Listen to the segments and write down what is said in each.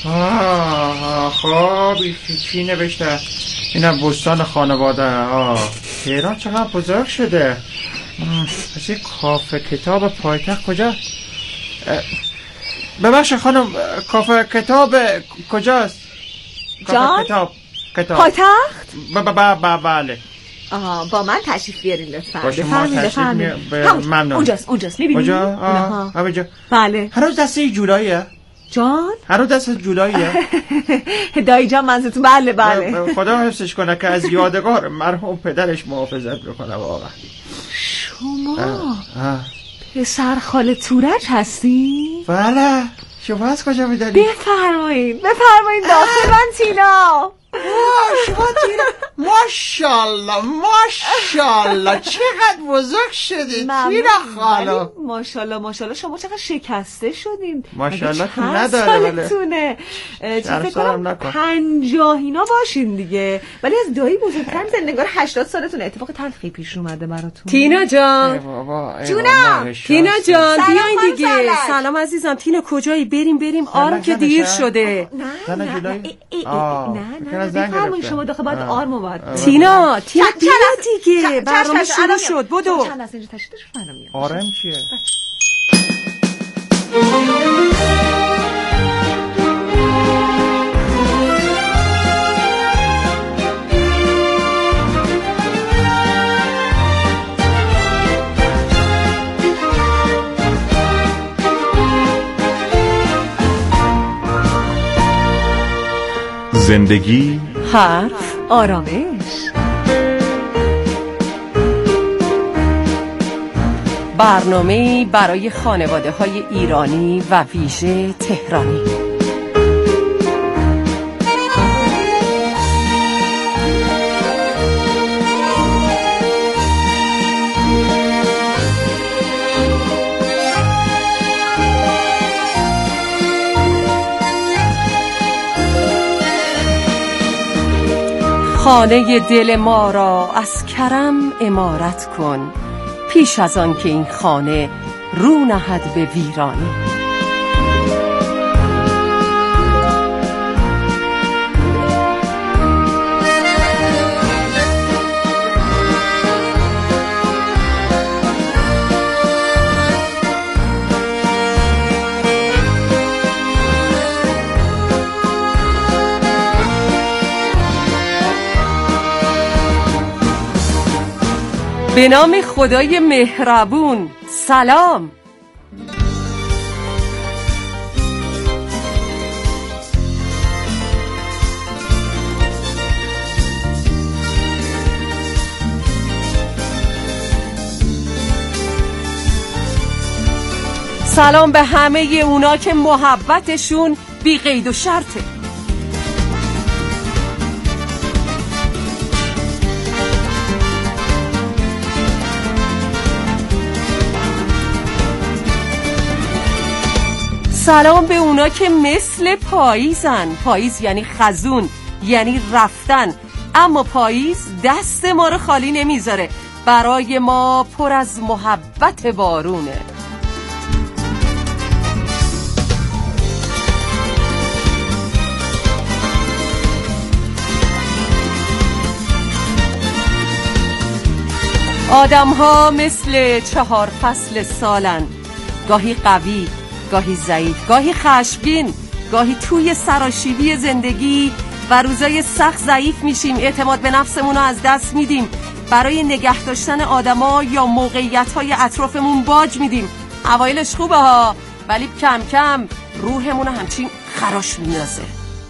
خب چی نوشته؟ اینم بستان خانواده. تهران چقدر بزرگ شده. پس این کافه کتاب پایتخت کجا؟ ببخشید خانم، کافه کتاب کجاست؟ جان؟ کتاب پایتخت؟ بله. با من تشریف بیارین لطفا. بفرمایید. ممنون. اونجاست میبینی؟ اونجا؟ همینجا. بله. هر روز دسته جولاییه؟ جان؟ هر روز دسته جولاییه؟ دایی جان منظورتون؟ بله. خدا حفظش کنه که از یادگار مرحوم پدرش محافظت بکنه. واقعا شما پسر خاله تورج هستی؟ بله. شما از کجا میدونی؟ بفرمایید داخل. من تینا. شما تینا؟ ماشالله چقدر بزرگ شدید تینا خالا. ماشالله شما چقدر شکسته شدین. ماشالله که نداره. سالتونه؟ فکر کنم 50 اینا باشین دیگه، ولی از دایی بزرگتر میزنید. نگار 80 سالتونه. اتفاق تلخی پیش اومده براتون. تینا جان. جونم. تینا جان بیاین دیگه. سلام عزیزم. تینا کجایی؟ بریم آرم که دیر شده. نه بفرمایید شما داخل باید آرم اومد. تینا بیا دیگه. برنامه شروع شد. بدو. چند لحظه اینجا تشریف داشت. آرم چیه؟ زندگی، حرف، آرامش. برنامه‌ای برای خانواده‌های ایرانی و ویژه تهرانی. خانه دل ما را از کرم عمارت کن، پیش از آن که این خانه رو نهد به ویرانی. به نام خدای مهربون. سلام. سلام به همه اونا که محبتشون بی قید و شرطه. سلام به اونا که مثل پاییزن. پاییز یعنی خزون، یعنی رفتن، اما پاییز دست ما رو خالی نمیذاره. برای ما پر از محبت بارونه. آدم ها مثل 4 فصل سالن، گاهی قوی، گاهی ضعیف، گاهی خشمگین، گاهی توی سراشیبی زندگی و روزای سخت ضعیف میشیم، اعتماد به نفسمون رو از دست میدیم، برای نگه داشتن آدما یا موقعیت‌های اطرافمون باج میدیم. اوایلش خوبه ها، ولی کم کم روحمون رو همچین خراش میندازه.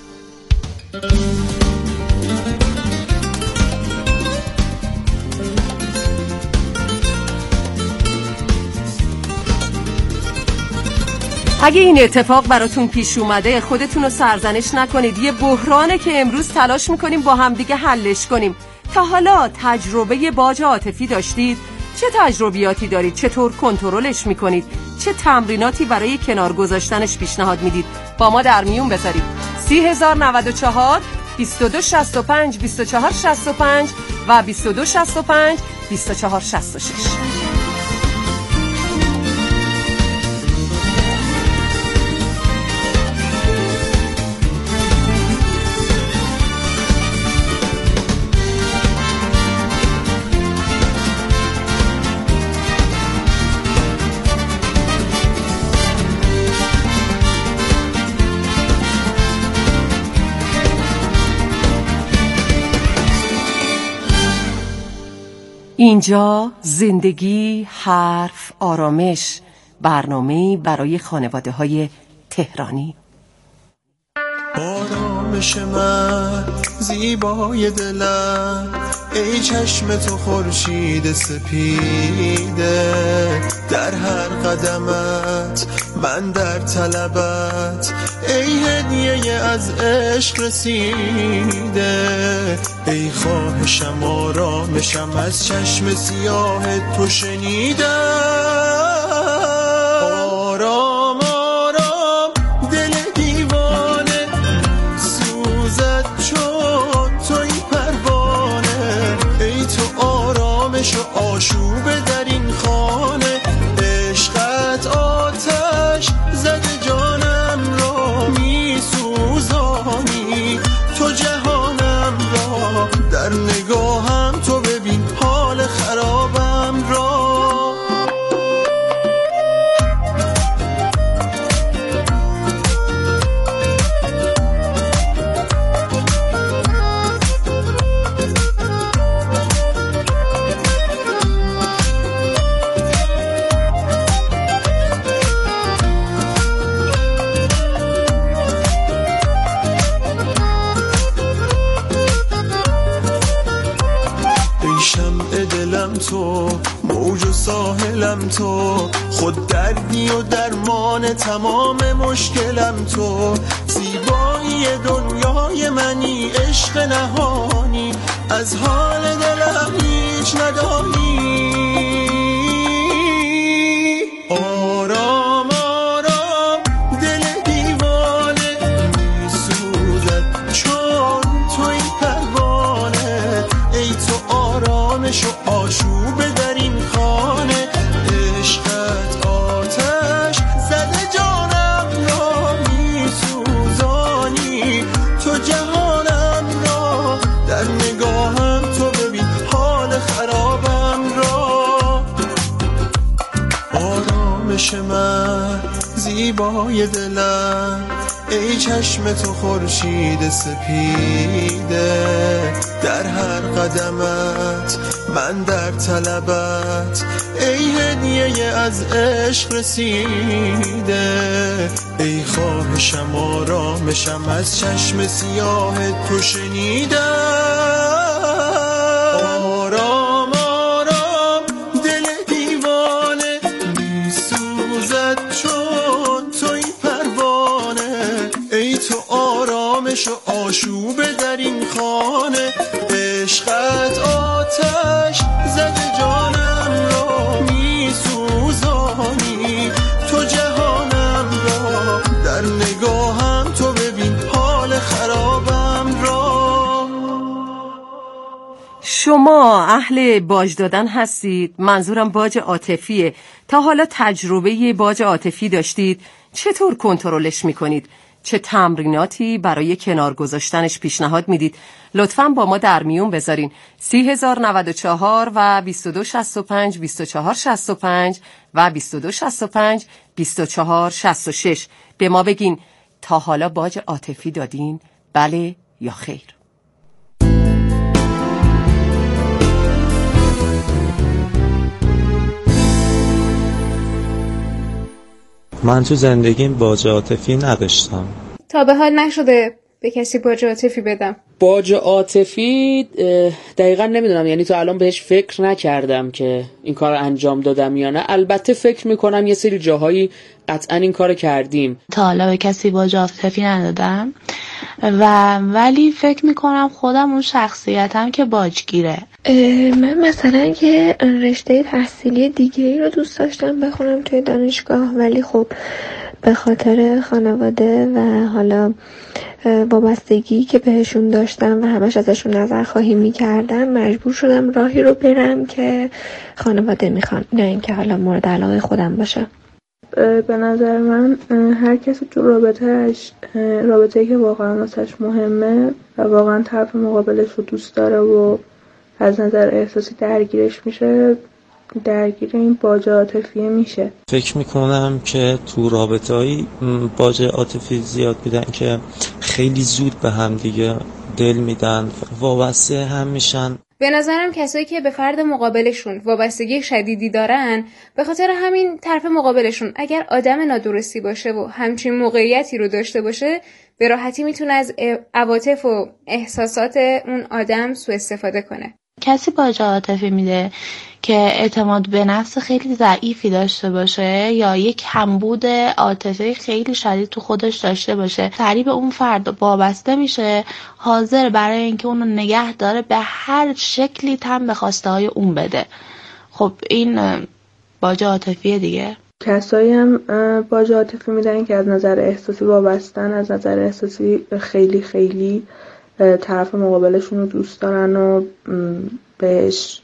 اگه این اتفاق براتون پیش اومده خودتون رو سرزنش نکنید. یه بحرانه که امروز تلاش میکنیم با همدیگه حلش کنیم. تا حالا تجربه باج عاطفی داشتید؟ چه تجربیاتی دارید؟ چطور کنترلش میکنید؟ چه تمریناتی برای کنار گذاشتنش پیشنهاد میدید؟ با ما در میون بذارید. 3094 2265 2465 و 2265 2466. اینجا زندگی، حرف، آرامش، برنامه‌ای برای خانواده‌های تهرانی. آرامش من، زیبای دلم، ای چشم تو خورشید سپیده، در هر قدمت من در طلبت، ای هدیه از عشق رسیده، ای خواهشم آرامشم از چشم سیاه تو شنیدم. آشوبه در این خانه، عشقت آتش زده جانم را میسوزانی، تو جهانم را در نگاهم، تو ببین حال خرابم را. تو موج و ساحلم، تو خود دردی و درمان تمام مشکلم، تو زیبایی دنیای منی، عشق نهانی، از حال دلم هیچ ندانی. آرام آرام دل دیوانه میسوزد چون تو این پروانه، ای تو آرامش و آشوبه در این خانه، عشقت آتش زده جانم را میسوزانی، تو جهانم را در نگاهم، تو ببین حال خرابم را. آرامش من، زیبای دلم، ای چشم تو خورشید سپیده، در هر قدمت من در طلبت، ای هدیه از عشق رسیده، ای خواهشم آرامشم از چشم سیاه تو شنیدم. آرام آرام دل دیوانه میسوزد چون تو این پروانه، ای تو آرامش و آشوبه در این خانه، عشقت آتش زده جانم را میسوزانی، تو جهانم را در نگاهم، تو ببین حال خرابم را. شما اهل باج دادن هستید؟ منظورم باج عاطفیه. تا حالا تجربه باج عاطفی داشتید؟ چطور کنترلش میکنید؟ چه تمریناتی برای کنار گذاشتنش پیشنهاد میدید؟ لطفاً با ما در میون بذارین. 3094 و 2265 2465 و 2265 2466. به ما بگین تا حالا باج عاطفی دادین؟ بله یا خیر؟ من تو زندگیم باج عاطفی نداشتم. تا به حال نشده به کسی باج عاطفی بدم. باج عاطفی دقیقا نمیدونم، یعنی تو الان بهش فکر نکردم که این کار انجام دادم یا نه. البته فکر میکنم یه سری جاهایی قطعا این کار کردیم. تا حالا به کسی باج عاطفی ندادم ولی فکر میکنم خودم اون شخصیتم که باجگیره. من مثلا که رشته تحصیلی دیگه ای رو دوست داشتم بخونم توی دانشگاه، ولی خب به خاطر خانواده و حالا وابستگی که بهشون داشتم و همش ازشون نظرخواهی میکردم، مجبور شدم راهی رو برم که خانواده میخوان، نه اینکه حالا مورد علاقه خودم باشه. به نظر من هر کسی تو رابطه‌ای که واقعا واسش مهمه و واقعا طرف مقابلش رو دوست داره و از نظر احساسی درگیرش میشه، درگیر این باج عاطفی میشه. فکر میکنم که تو رابطه‌ای باج عاطفی زیاد میدن که خیلی زود به هم دیگه دل میدن، وابسته هم میشن. به نظرم کسایی که به فرد مقابلشون وابستگی شدیدی دارن، به خاطر همین طرف مقابلشون اگر آدم نادرستی باشه و همچین موقعیتی رو داشته باشه، به راحتی میتونه از عواطف و احساسات اون آدم سوء استفاده کنه. کسی باج عاطفی میده که اعتماد به نفس خیلی ضعیفی داشته باشه یا یک کمبود عاطفی خیلی شدید تو خودش داشته باشه، سریع به اون فرد وابسته میشه، حاضر برای اینکه اونو نگه داره به هر شکلی تن به خواسته های اون بده. خب این باج عاطفیه دیگه. کسایی هم باج عاطفی میدن که از نظر احساسی وابستن، از نظر احساسی خیلی خیلی طرف مقابلشون رو دوست دارن و بهش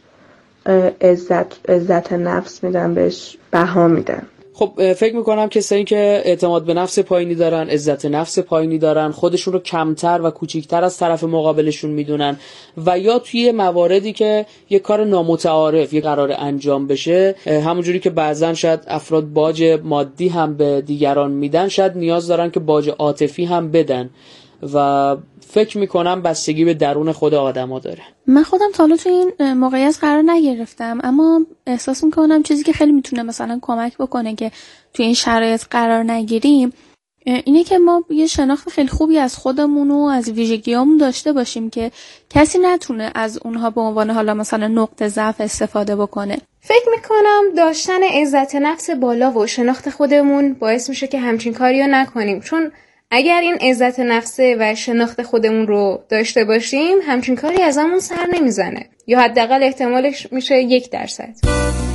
عزت نفس میدن، بهش بها میدن. خب فکر میکنم کسایی که اعتماد به نفس پایینی دارن، عزت نفس پایینی دارن، خودشون رو کمتر و کوچیکتر از طرف مقابلشون میدونن و یا توی مواردی که یه کار نامتعارف یه قرار انجام بشه، همونجوری که بعضن شاید افراد باج مادی هم به دیگران میدن، شاید نیاز دارن که باج عاطفی هم بدن و فکر میکنم بستگی به درون خود آدما داره. من خودم تا حالا تو این موقعیت قرار نگرفتم، اما احساس میکنم چیزی که خیلی میتونه مثلا کمک بکنه که تو این شرایط قرار نگیریم اینه که ما یه شناخت خیلی خوبی از خودمون و از ویژگیامون داشته باشیم که کسی نتونه از اونها به عنوان حالا مثلا نقطه ضعف استفاده بکنه. فکر میکنم داشتن عزت نفس بالا و شناخت خودمون باعث میشه که همچین کاریو نکنیم، چون اگر این عزت نفسه و شناخت خودمون رو داشته باشیم همچین کاری ازمون سر نمیزنه، یا حداقل احتمالش میشه 1%.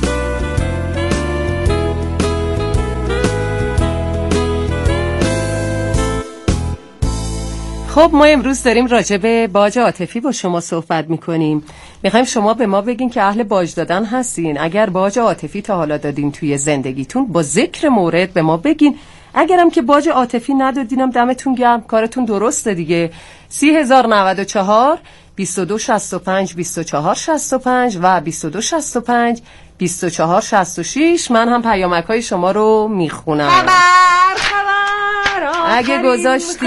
خب ما امروز داریم راجع به باج عاطفی با شما صحبت میکنیم. میخوایم شما به ما بگین که اهل باج دادن هستین. اگر باج عاطفی تا حالا دادین توی زندگیتون با ذکر مورد به ما بگین. اگرم که باج عاطفی ندادینم دمتون گرم، کارتون درسته دیگه. 3094 2265 2465 و 2265 2466. من هم پیامک‌های شما رو میخونم. خبر اگه گذاشتی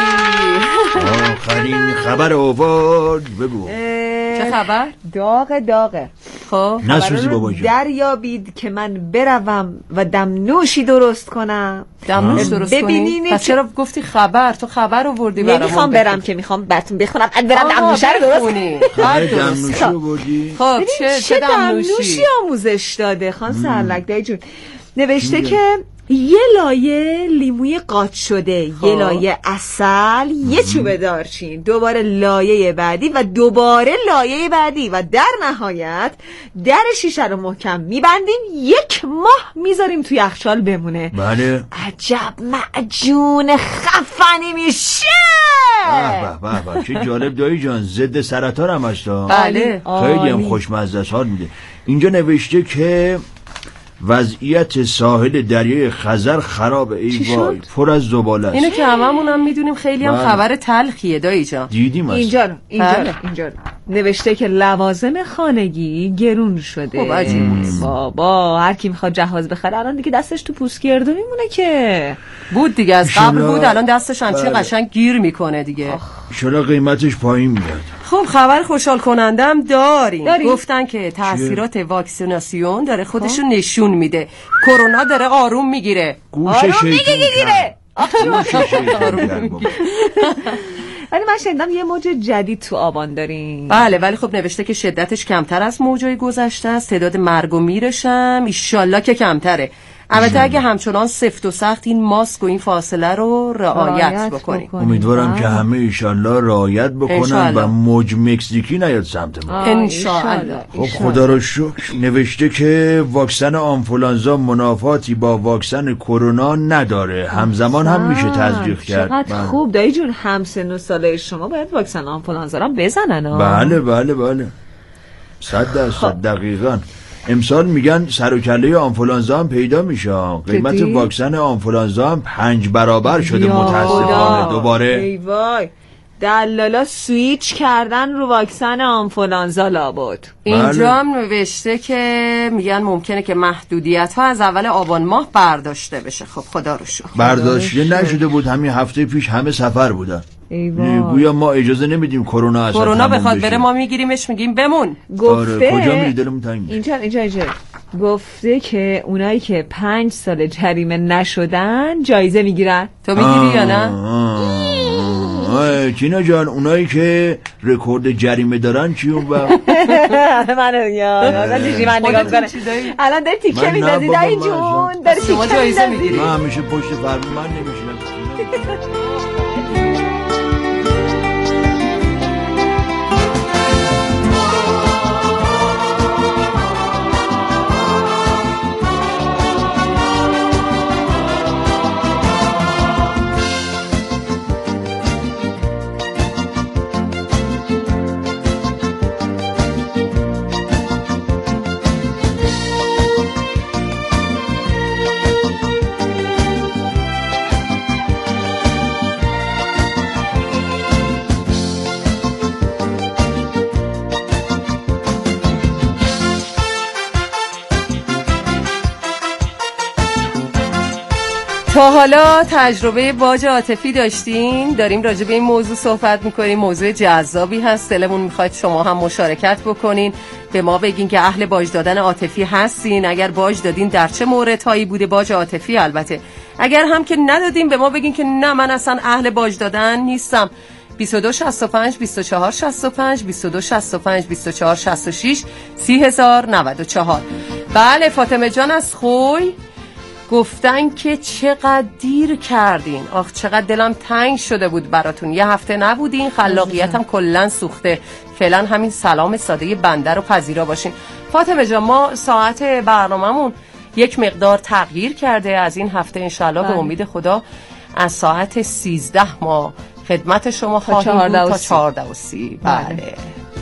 آخرین خبر آورد بگو. چه خبر؟ داغه. خب نسوزی بابا جان. دریابید که من بروم و دمنوشی درست کنم. دمنوش درست کنی؟ پس چرا گفتی خبر؟ تو خبر آوردی برام. نمیخوام برم که میخوام براتون بخونم. برم دمنوشه رو درست کنی. دمنوشی آوردی؟ خب چه دمنوشی آموزش داده خان سرلک دایی جون؟ نوشته که یه لایه لیموی قاچ شده، یه لایه عسل، یه چوب دارچین، دوباره لایه بعدی و دوباره لایه بعدی و در نهایت در شیشه رو محکم میبندیم، 1 ماه میذاریم توی یخچال بمونه. بله. عجب معجون خفنی میشه. به چه جالب دایی جان، ضد سرطان هم هست. بله. خیلی هم خوشمزه است، حال میده. اینجا نوشته که وضعیت ساحل دریای خزر خرابه. ای وای، پر از زباله است. اینو که هممون هم میدونیم، خیلی هم خبر تلخیه دایی جان. دیدیم اینجا نوشته که لوازم خانگی گرون شده. خب عجیب بابا هر کی میخواد جهاز بخره الان دیگه دستش تو پوست گردو میمونه که. بود دیگه، از قبل بود، الان دستش هم چه قشنگ گیر میکنه دیگه. چرا قیمتش پایین میاد. خب خبر خوشحال کننده هم داریم. گفتن که تاثیرات واکسیناسیون داره خودشو نشون میده. کرونا داره آروم میگیره. ولی من شنیدم یه موج جدید تو آبان داریم. بله، ولی خب نوشته که شدتش کمتر از موجای گذشته است. تعداد مرگ و میرش هم ایشالله که کمتره. البته اگه همچنان سفت و سخت این ماسک و این فاصله رو رعایت بکنیم. امیدوارم که همه ایشالله رعایت بکنن و موج مکزیکی نیاد سمت ما. انشالله. خب خدا رو شکر. نوشته که واکسن آنفولانزا منافاتی با واکسن کرونا نداره، همزمان هم میشه تزریق کرد. چقدر خوب دایی جون، همسن و ساله شما باید واکسن آنفولانزا رو بزنن. بله 100% دقیقاً. امسال میگن سر و کله آنفولانزا هم پیدا میشه. قیمت واکسن آنفولانزا هم 5 برابر شده متاسفانه دوباره. ای وای، دلالا سویچ کردن رو واکسن آنفولانزا لابد. اینجا هم نوشته که میگن ممکنه که محدودیت ها از اول آبان ماه برداشته بشه. خب خدا رو شکر. برداشته نشده بود، همین هفته پیش همه سفر بودن. گویا ما اجازه نمیدیم کرونا اصلا کرونا بخواد بره ما میگیریمش میگیم بمون. گفته کجا میری دلمون تنگ؟ اینجا گفته که اونایی که 5 سال جریمه نشدن جایزه میگیرن. تو میگیری یا نه؟ تینا جان اونایی که رکورد جریمه دارن چی اون وقت؟ من نگاه کنم الان داری تیکه میدازی دایی جون، داری تیکه میدازی. من همیشه پشت فرمون من نمیشونم. تا حالا تجربه باج عاطفی داشتین؟ داریم راجع به این موضوع صحبت میکنیم. موضوع جذابی هست، دلمون میخواد شما هم مشارکت بکنین، به ما بگین که اهل باج دادن عاطفی هستین. اگر باج دادین در چه موردهایی بوده باج عاطفی؟ البته اگر هم که ندادین به ما بگین که نه من اصلا اهل باج دادن نیستم. 2265 2465 2265 2466 30,094. بله فاطمه جان از خوی گفتن که چقدر دیر کردین، آخ چقدر دلم تنگ شده بود براتون، یه هفته نبودین، خلاقیتم کلن سوخته. فعلا همین سلام ساده بنده رو پذیرا باشین. فاطمه جان ما ساعت برنامه‌مون یک مقدار تغییر کرده از این هفته انشالله به امید خدا از ساعت 13 ما خدمت شما خواهیم بود تا 14:30. بله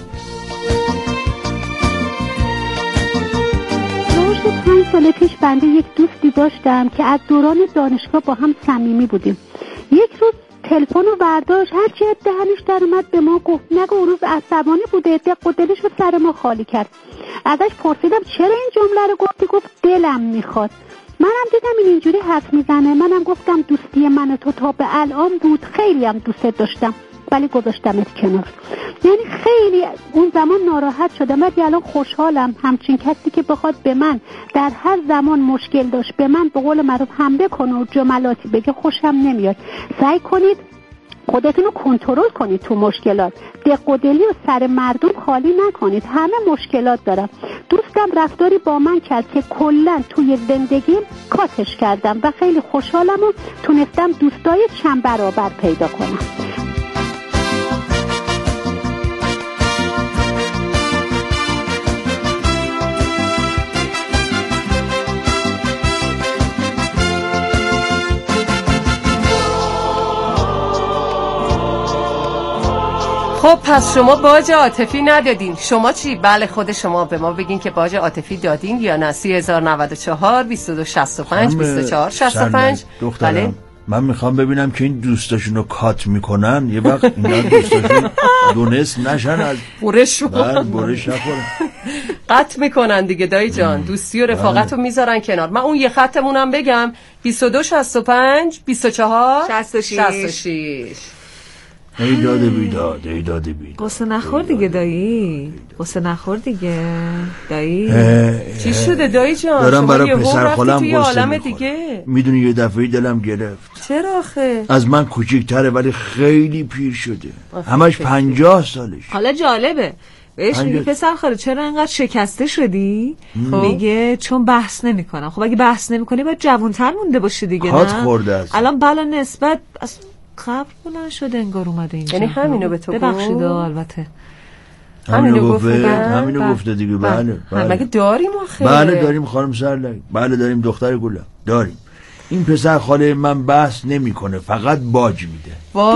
5 سال پیش بنده یک دوستی داشتم که از دوران دانشگاه با هم صمیمی بودیم. یک روز تلفن رو برداشت، هرچی از دهنش در اومد به ما گفت. نگو اون روز عصبانی بوده، دق و دلش رو سر ما خالی کرد. ازش پرسیدم چرا این جمله رو گفتی؟ گفت دلم میخواد. منم دیدم این اینجوری حرف میزنه، منم گفتم دوستی من و تو تا به الان بود، خیلی هم دوست داشتم ولی گذاشتمت کنار. یعنی خیلی اون زمان ناراحت شدم ولی الان خوشحالم. همچین کسی که بخواد به من در هر زمان مشکل داشت به من به قول معروف حمله کنه و جملاتی بگه خوشم نمیاد. سعی کنید خودتون رو کنترل کنید تو مشکلات، دق و دلی و سر مردم خالی نکنید. همه مشکلات دارم. دوستم رفتاری با من کرد که کلا توی زندگیم کاتش کردم و خیلی خوشحالم و تونستم دوستای چند برابر پیدا کنم. خب پس شما باج عاطفی ندادین، شما چی؟ بله خود شما به ما بگین که باج عاطفی دادین یا نه. 30,094 2265 2465. بله من میخوام ببینم که این دوستاشون رو کات میکنن یه وقت اینا دوستاشون دونست نشن از برش نخورن قطع میکنن دیگه دایی جان. دوستی و رفاقت رو میذارن کنار. من اون یه خطمونم بگم 2265 24 66. ایداد بیداد قصه نخور دیگه دایی، قصه نخور دیگه دایی. چی شده دایی جان؟ دارم برای پسر خالم قصه دیگه. میدونی یه دفعه دلم گرفت. چرا آخه؟ از من کوچیک‌تره ولی خیلی پیر شده، همش 50 سالش. حالا جالبه بهش میگه پسر خاله چرا انقدر شکسته شدی؟ میگه چون بحث نمی کنم. خب اگه بحث نمی کنی باید جوانتر مونده باشی دیگه. خاط خورده است الان بلا نسبت قبل بلند شده انگار اومده اینجا. یعنی همینو به تو ببخشید البته همینو گفته دیگه. بله مگه داریم آخه؟ بله داریم خانم سرلک، بله داریم دختر گلم، داریم. این پسر خاله من بحث نمیکنه، فقط باج میده.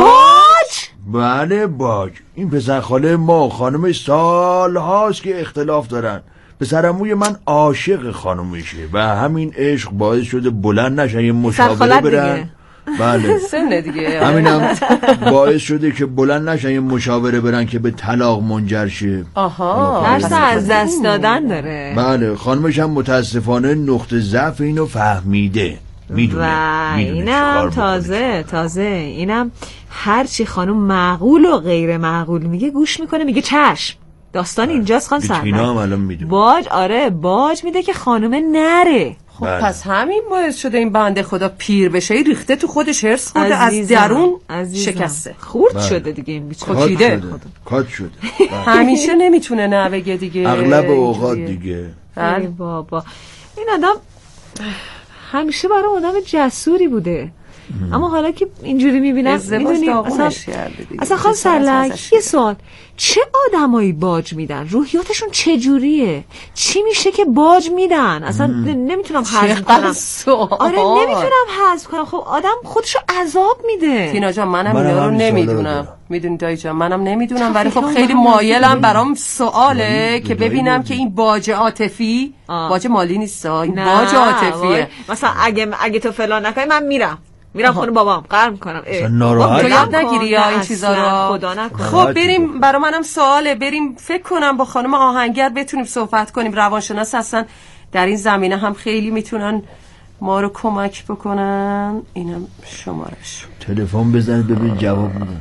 بله باج. این پسر خاله ما خانمش سال هاست که اختلاف دارن. پسرعموی من عاشق خانمشه و همین عشق باعث شده بلند نشن یه مشاوره برن. بله سنه دیگه. همینم باعث شده که بلند نشن یه مشاوره برن که به طلاق منجر شه. درس از دست دادن داره. بله خانمش هم متاسفانه نقطه ضعف اینو فهمیده، میدونه اینم تازه اینم هرچی خانم معقول و غیر معقول میگه گوش میکنه، میگه چشم. داستان اینجاست خانم سرمد. تینا هم الان میدونه. باج میده که خانم نره. خب پس همین باعث شده این بنده خدا پیر بشه، ریخته تو خودش، هرس خورده، از درون شکسته، خورد شده دیگه، این بیچاره کشیده، کات شده. همیشه نمیتونه نه بگه دیگه، اغلب اوقات دیگه. ای بابا، این آدم همیشه برای آدم جسوری بوده، اما حالا که اینجوری میبینم میدونی اصلا خانم سرلک یه سوال، چه آدمایی باج میدن؟ روحیاتشون چجوریه؟ چی میشه که باج میدن؟ اصلا نمیتونم حذف کنم. آره نمیتونم حذف کنم. خب آدم خودشو عذاب میده. تینا جان منم اینا رو نمیدونم، میدونی دایی جان منم نمیدونم، ولی خب خیلی مایلم برام سواله که ببینم که این باج عاطفی، باج مالی نیست، این باج عاطفیه. مثلا اگه تو فلان نکنی من میرم خونه بابام قهر میکنم. تو یاد نگیری یا این چیزا رو، خدا نکنه. خب بریم، برای منم سواله، بریم فکر کنم با خانم آهنگر بتونیم صحبت کنیم. روانشناس هستن در این زمینه، هم خیلی میتونن ما رو کمک بکنن. اینم شمارش، تلفن بزنید ببین جواب میدن.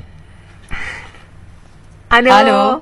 الو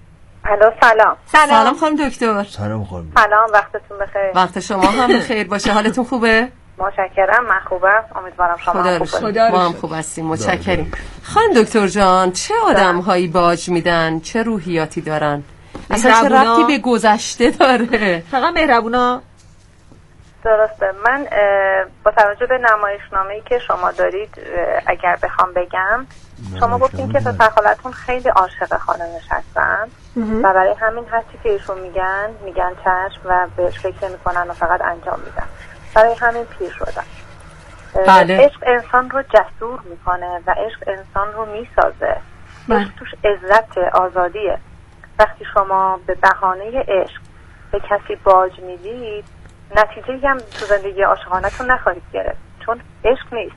سلام خانم دکتر. سلام خانم. سلام، وقتتون بخیر. وقت شما هم بخیر باشه. حالتون خوبه؟ متشکرم، من خوبم، امیدوارم شما هم خوب باشید. ما هم خوب هستیم، متشکریم. خانم دکتر جان، چه آدم هایی باج میدن؟ چه روحیاتی دارن؟ اصلا چه ربطی به گذشته داره؟ فقط مهربونا. درسته. من با توجه به نمایشنامه‌ای که شما دارید اگر بخوام بگم، شما گفتین که پسر خالتون خیلی عاشق خانمش هستن و برای همین هر چی که ایشون میگن چشم و بهش فکر نمی‌کنن و فقط انجام میدن. برای همین پیر شدن. بله. عشق انسان رو جسور میکنه و عشق انسان رو میسازه. عشق توش عزت، آزادیه. وقتی شما به بهانه عشق به کسی باج میدید، نتیجه‌ای هم تو زندگی عاشقانه‌تون نخواهید گرفت، چون عشق نیست.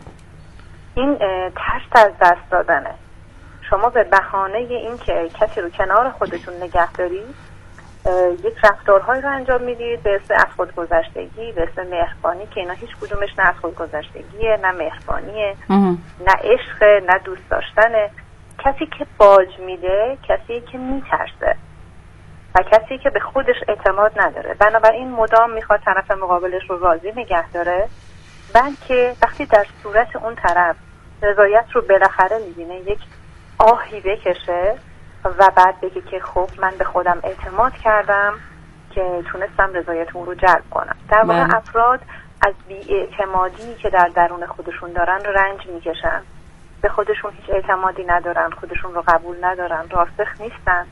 این ترس از دست دادنه. شما به بهانه این که کسی رو کنار خودتون نگه دارید، یک رفتارهایی رو انجام میدید به اسم از خودگذشتگی، به اسم مهربانی، که اینا هیچ کدومش نه از خودگذشتگیه، نه مهربانیه، نه عشق، نه دوست داشتنه. کسی که باج میده کسی که میترسه و کسی که به خودش اعتماد نداره، بنابراین مدام میخواد طرف مقابلش رو راضی نگه داره، بلکه وقتی در صورت اون طرف رضایت رو بالاخره میبینه یک آهی بکشه و بعد بگه که خب من به خودم اعتماد کردم که تونستم رضایت اون رو جلب کنم. در واقع افراد از بی‌اعتمادی که در درون خودشون دارن رنج میکشن، به خودشون هیچ اعتمادی ندارن، خودشون رو قبول ندارن، راسخ نیستن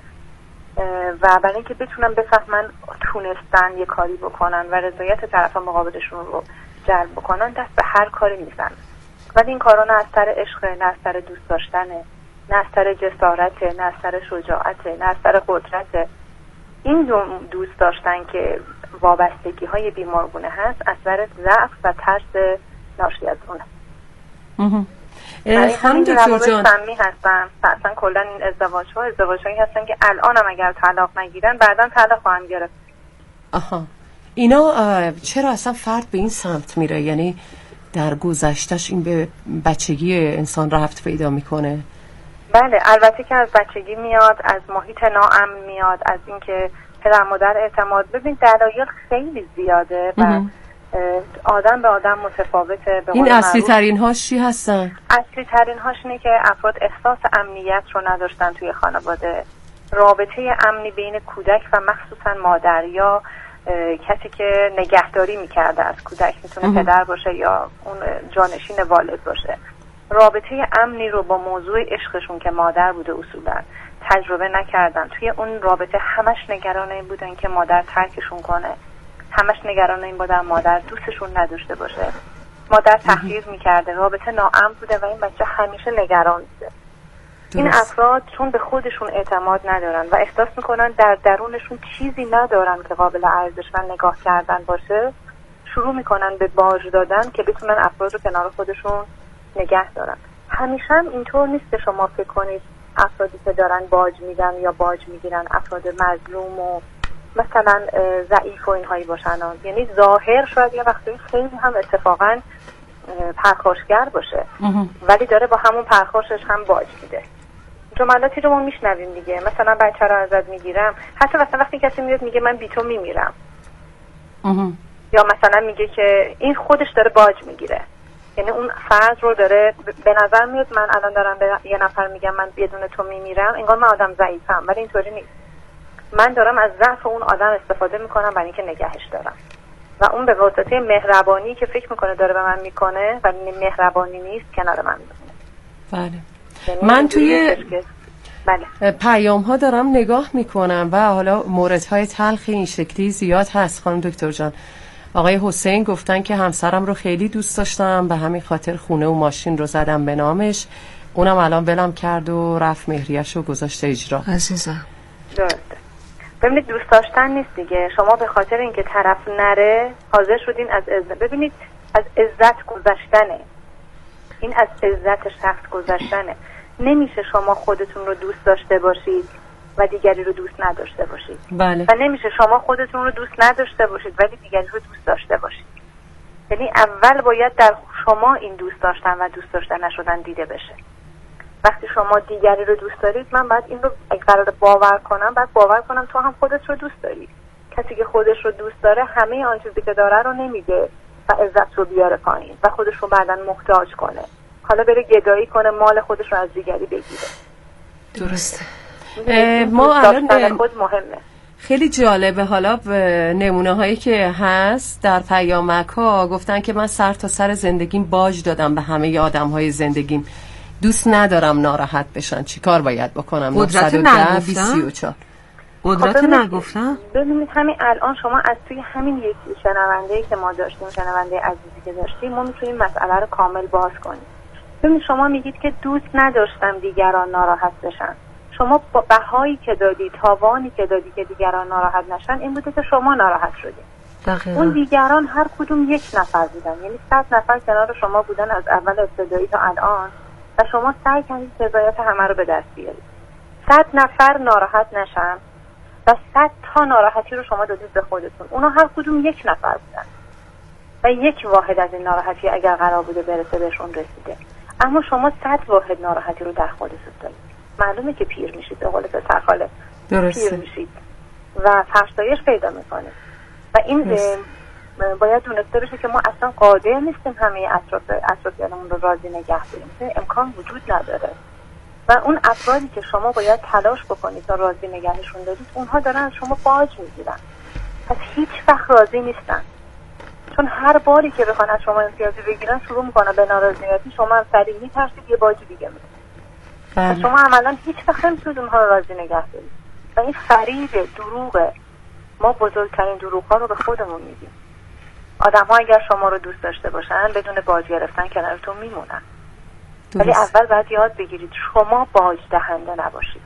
و برای اینکه بتونن بفهمن تونستن یه کاری بکنن و رضایت طرف مقابلشون رو جلب بکنن، دست به هر کاری میزنن. ولی این کارا نه از سر عشق، نه از سر دوست داشتنه، نه از سر جسارته، نه از سر شجاعته، نه از سر قدرته. این دوست داشتن که وابستگی های بیمارگونه هست، از سر ضعف و ترس ناشی از اونه. خانم دکتر جان سمی هستن، اصلا کلا این ازدواجهایی هستن که الان هم اگر طلاق نگیرن بعداً طلاق خواهند گرفت. اینا چرا اصلا فرد به این سمت میره؟ یعنی در گذشتش این به بچگی انسان رفت پیدا میکنه؟ بله، البته که از بچگی میاد، از محیط ناامن میاد، از اینکه پدر مادر اعتماد. ببین دلایل خیلی زیاده و آدم به آدم متفاوته. این اصلی ترین هاش چی هستن؟ اصلی ترین هاش اینه که افراد احساس امنیت رو نداشتن توی خانواده، رابطه امنی بین کودک و مخصوصا مادر یا کسی که نگهداری میکرده از کودک، میتونه پدر باشه یا اون جانشین والد باشه، رابطه امنی رو با موضوع عشقشون که مادر بوده اصولا تجربه نکردن. توی اون رابطه همش نگران این بودن که مادر ترکشون کنه، همش نگران این بودن مادر دوستشون نداشته باشه، مادر تحقیر میکرده، رابطه ناامن بوده و این بچه همیشه نگران بوده. این افراد چون به خودشون اعتماد ندارن و احساس میکنن در درونشون چیزی ندارن که قابل ارزش و نگاه کردن باشه، شروع میکنن به باج دادن که بتونن افراد رو کنار خودشون نگه دارن. همیشه هم اینطور نیست که شما فکر کنید افرادی که دارن باج میدن یا باج میگیرن افراد مظلوم و مثلا ضعیف و اینهایی باشن. یعنی ظاهر شاید یه وقتی خیلی هم اتفاقا پرخاشگر باشه ولی داره با همون پرخاشش هم باج میده. جملاتی رو ما میشنویم دیگه، مثلا بچه رو ازت میگیرم، حتی مثلا وقتی کسی میاد میگه من بی تو میمیرم یا مثلا میگه که این خودش داره باج میگیره، یعنی اون فرض رو داره. به نظر میاد من الان دارم به یه نفر میگم من بدون تو میمیرم، انگار من آدم ضعیفم، ولی اینطوری نیست. من دارم از ضعف اون آدم استفاده میکنم برای اینکه نگهش دارم و اون به واسطه مهربانی که فکر میکنه داره به من میکنه ولی مهربانی نیست کنار من میمونه. بله. من توی پیام ها دارم نگاه میکنم و حالا موردهای تلخ این شکلی زیاد هست. خانم دکتر جان، آقای حسین گفتن که همسرم رو خیلی دوست داشتم، به همین خاطر خونه و ماشین رو زدم به نامش، اونم الان ولم کرد و رفت مهریه‌ش رو گذاشته اجرا. عزیزم درسته. ببینید دوست داشتن نیست دیگه، شما به خاطر اینکه طرف نره حاضر شدین از عزت، ببینید از عزت گذشتنه، این از عزت شخص گذشتنه. نمیشه شما خودتون رو دوست داشته باشید و دیگری رو دوست نداشته باشید. بله. و نمیشه شما خودتون رو دوست نداشته باشید ولی دیگری رو دوست داشته باشید. یعنی اول باید در شما این دوست داشتن و دوست داشتن نشدن دیده بشه. وقتی شما دیگری رو دوست دارید، من باید این رو اگه قراره باور کنم، باید باور کنم تو هم خودت رو دوست داری. کسی که خودش رو دوست داره همه آن چیزی که داره رو نمیده و عزت رو بیاره پایین و خودش رو بعداً محتاج کنه، حالا بره گدایی کنه مال خودش رو از دیگری بگیره. درسته. ما الان خود مهمه. خیلی جالبه. حالا نمونه هایی که هست در پیامک ها گفتن که من سر تا سر زندگیم باج دادم به همه آدم های زندگیم، دوست ندارم ناراحت بشن، چی کار باید بکنم؟ قدرت نگفتن؟ قدرت نگفتن؟ ببینید همین الان شما از توی همین یکی شنونده‌ای که ما داشتیم، شنونده عزیزی که داشتیم، ما میتونیم مسئله رو کامل باز کنیم. ببینید شما میگید که دوست نداشتم دیگران ناراحت بشن، شما با بهایی که دادی، تاوانی که دادی که دیگران ناراحت نشن این بوده که شما ناراحت شدید. اون دیگران هر کدوم یک نفر بودن، یعنی 100 نفر کنار شما بودن از اول ابتدایی تا الان و شما سعی کردید رضایت همه رو به دست بیارید. 100 نفر ناراحت نشن و 100 تا ناراحتی رو شما دادید به خودتون. اونا هر کدوم یک نفر بودن و یک واحد از این ناراحتی اگر قرار بوده برسه بهشون رسیده، اما شما 100 واحد ناراحتی رو در خودتون دارید. معلومه که پیر میشید، به قول پسر خاله پیر میشید و فرسایش پیدا میکنید و این باید دونسته بشه که ما اصلا قادر نیستیم همه اطرافیانمون رو راضی نگه داریم، امکان وجود نداره و اون افرادی که شما باید تلاش بکنید تا راضی نگهشون دارید اونها دارن از شما باج میگیرن، پس هیچ وقت راضی نیستن، چون هر باری که بخوان از شما امتیازی بگیرن شروع میکنن به نارضایتی، شما هم سریع میترسید یه باجی دیگه میدید. شما عملا هیچ وقت نمیتونید اونها رو راضی نگه دارید و این فریب دروغه. ما بزرگترین دروغ ها رو به خودمون میگیم. آدم ها اگر شما رو دوست داشته باشن بدون باج گرفتن کنارتون میمونن، ولی اول باید یاد بگیرید شما باج دهنده نباشید،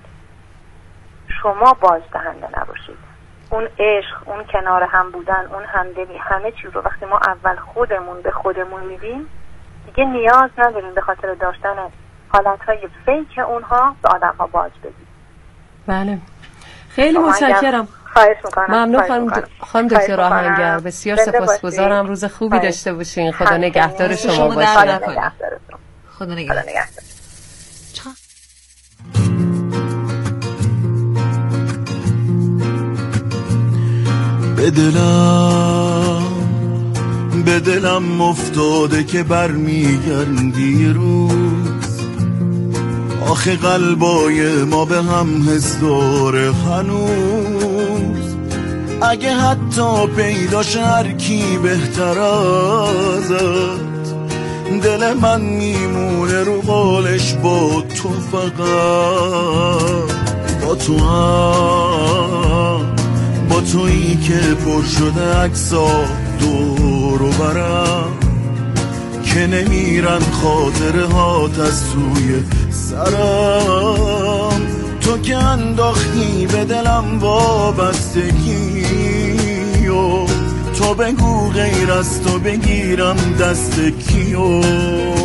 شما باج دهنده نباشید. اون عشق، اون کنار هم بودن، اون همدلی، همه چیز رو وقتی ما اول خودمون به خودمون میدیم دیگه نیاز نداریم به خاطر داشتن حالتهای فیک اونها به آدم ها باج بدید. بله خیلی متشکرم. خواهش میکنم. ممنون خانم دکتر آهنگر، بسیار سپاسگزارم. روز خوبی داشته باشین. خدا نگهدار شما باشه. خدا نگهدار. به دلم افتاده که برمیگردی روز، آخه قلبای ما به هم حس داره هنوز، اگه حتی پیداش هر کی بهتر ازت، دل من میمونه رو قولش با تو، فقط با تو هم، با تویی که پر شده عکسا دور و برم، که نمیرن خاطره هات از توی سرم، تو که انداختی به دلم وابستگی و تو بگو غیر از تو بگیرم دست کیو.